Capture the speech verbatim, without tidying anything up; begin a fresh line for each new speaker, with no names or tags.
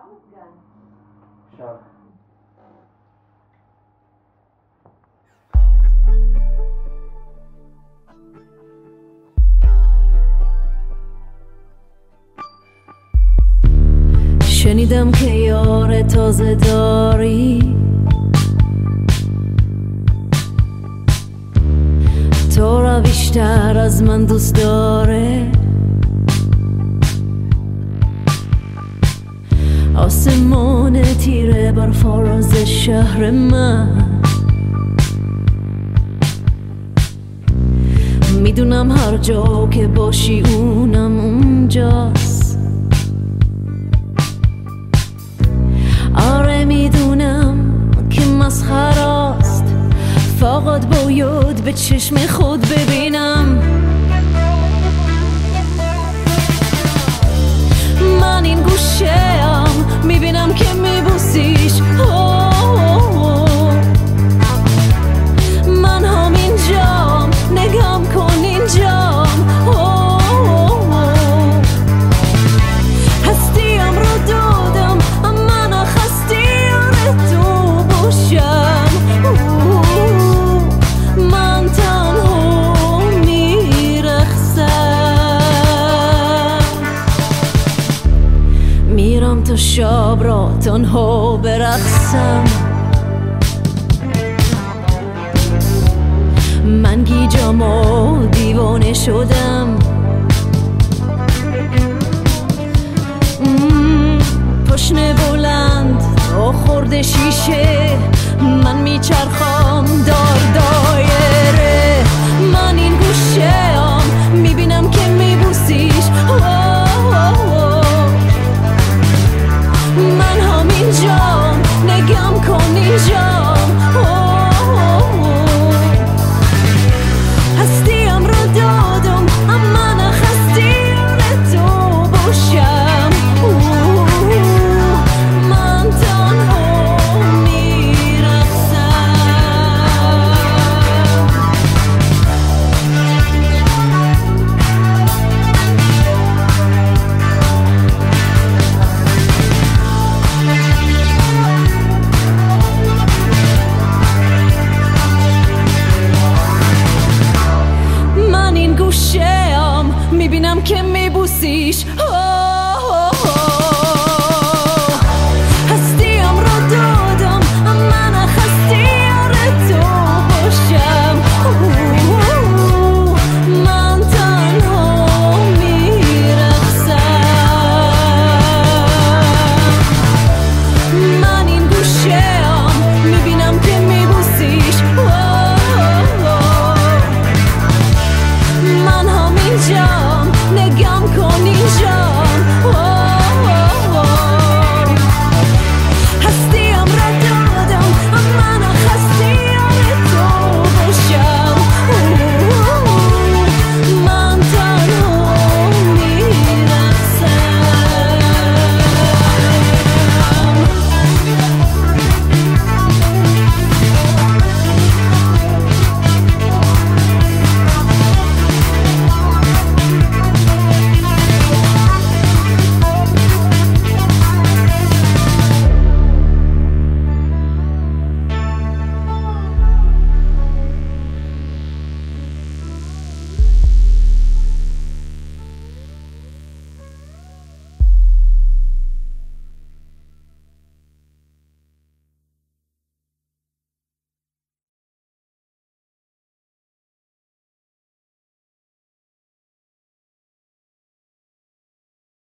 شب
شنیدم که یار تازه داری، تو را بیشتر از من دوست داره. آسمان تیره بر فراز شهر من، میدونم هر جا که باشی اونم اونجاست. آره میدونم که مسخراست، فقط باید به چشم خود ببینم. من این گوشه ام میبینم که میبوسیش، من هم اینجام نگام کن اینجام. هستیم رو دادم اما نخستی آره تو باشم. من تنها میرخصم، میرم تا شب را تنها برقصم. من گیجم و دیوانه شدم. پشن بلند تا خورد شیشه، من میچرخم دار دار.